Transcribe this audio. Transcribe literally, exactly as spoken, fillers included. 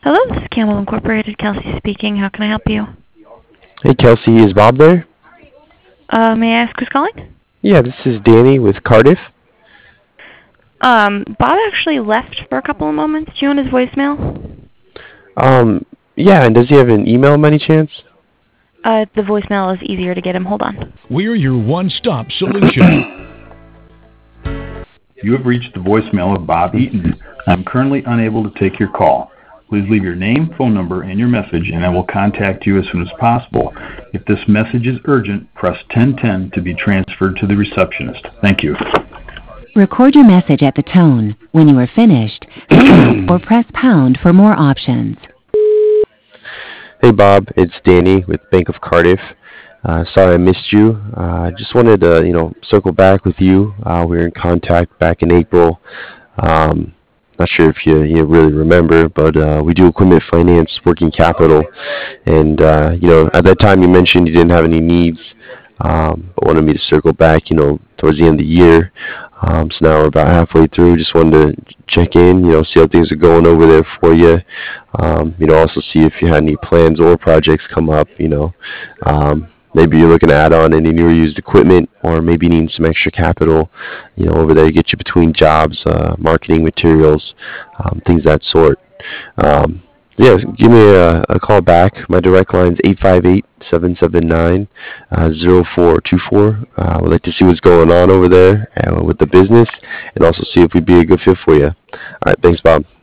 Hello, this is Campbell Incorporated. Kelsey speaking. How can I help you? Hey Kelsey, is Bob there? Uh, may I ask who's calling? Yeah, this is Danny with Cardiff. Um, Bob actually left for a couple of moments. Do you want his voicemail? Um, yeah, and does he have an email by any chance? Uh, the voicemail is easier to get him. Hold on. We're your one-stop solution. You have reached the voicemail of Bob Eaton. I'm currently unable to take your call. Please leave your name, phone number, and your message, and I will contact you as soon as possible. If this message is urgent, press ten ten to be transferred to the receptionist. Thank you. Record your message at the tone. When you are finished, hang up or press pound for more options. Hey Bob, it's Danny with Bank of Cardiff. Uh, sorry I missed you. I uh, just wanted to, you know, circle back with you. Uh, we were in contact back in April. Um, not sure if you, you really remember, but uh, we do equipment finance, working capital, and uh, you know, at that time you mentioned you didn't have any needs, um, but wanted me to circle back, you know, towards the end of the year. Um, so now we're about halfway through. Just wanted to check in, you know, see how things are going over there for you. Um, you know, also see if you had any plans or projects come up. You know, um, maybe you're looking to add on any new or used equipment, or maybe needing some extra capital, you know, over there to get you between jobs, uh, marketing materials, um, things of that sort. Um, yeah, give me a, a call back. My direct line is eight five eight, seven seven nine, zero four two four. Uh, we'd like to see what's going on over there uh, with the business, and also see if we'd be a good fit for you. All right, thanks, Bob.